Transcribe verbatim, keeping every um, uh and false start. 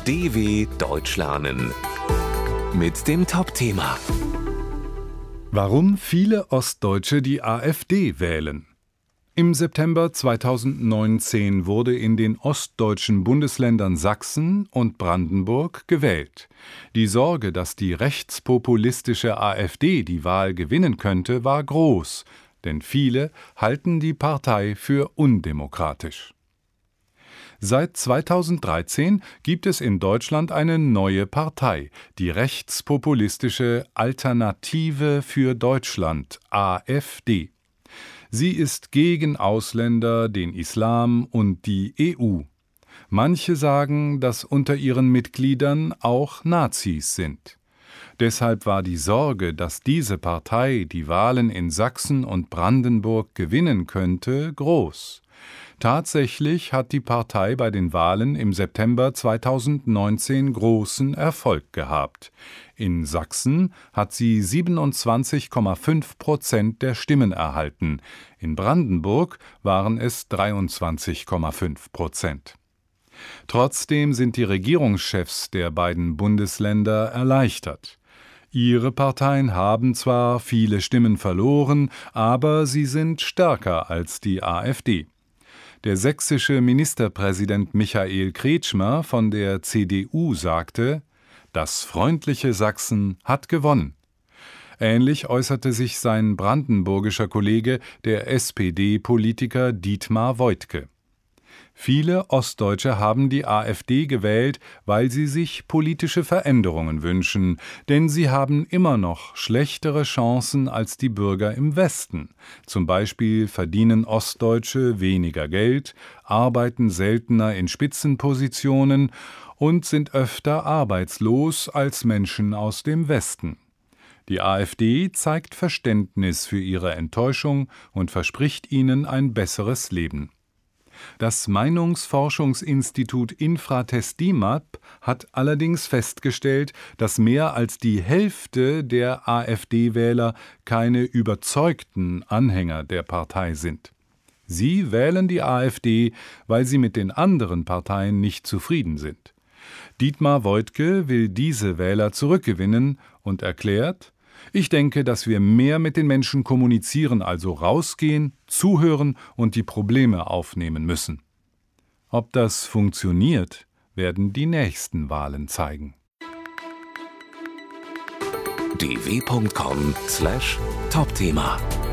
D W Deutsch lernen mit dem Top-Thema: Warum viele Ostdeutsche die AfD wählen. Im September zweitausendneunzehn wurde in den ostdeutschen Bundesländern Sachsen und Brandenburg gewählt. Die Sorge, dass die rechtspopulistische AfD die Wahl gewinnen könnte, war groß, denn viele halten die Partei für undemokratisch. Seit zweitausenddreizehn gibt es in Deutschland eine neue Partei, die rechtspopulistische Alternative für Deutschland, AfD. Sie ist gegen Ausländer, den Islam und die E U. Manche sagen, dass unter ihren Mitgliedern auch Nazis sind. Deshalb war die Sorge, dass diese Partei die Wahlen in Sachsen und Brandenburg gewinnen könnte, groß. Tatsächlich hat die Partei bei den Wahlen im September zweitausendneunzehn großen Erfolg gehabt. In Sachsen hat sie siebenundzwanzig Komma fünf Prozent der Stimmen erhalten. In Brandenburg waren es dreiundzwanzig Komma fünf Prozent. Trotzdem sind die Regierungschefs der beiden Bundesländer erleichtert. Ihre Parteien haben zwar viele Stimmen verloren, aber sie sind stärker als die AfD. Der sächsische Ministerpräsident Michael Kretschmer von der C D U sagte: Das freundliche Sachsen hat gewonnen. Ähnlich äußerte sich sein brandenburgischer Kollege, der S P D-Politiker Dietmar Woidke. Viele Ostdeutsche haben die AfD gewählt, weil sie sich politische Veränderungen wünschen, denn sie haben immer noch schlechtere Chancen als die Bürger im Westen. Zum Beispiel verdienen Ostdeutsche weniger Geld, arbeiten seltener in Spitzenpositionen und sind öfter arbeitslos als Menschen aus dem Westen. Die AfD zeigt Verständnis für ihre Enttäuschung und verspricht ihnen ein besseres Leben. Das Meinungsforschungsinstitut Infratestimab hat allerdings festgestellt, dass mehr als die Hälfte der AfD-Wähler keine überzeugten Anhänger der Partei sind. Sie wählen die AfD, weil sie mit den anderen Parteien nicht zufrieden sind. Dietmar Woidke will diese Wähler zurückgewinnen und erklärt: Ich denke, dass wir mehr mit den Menschen kommunizieren, also rausgehen, zuhören und die Probleme aufnehmen müssen. Ob das funktioniert, werden die nächsten Wahlen zeigen. d w punkt com slash Top-Thema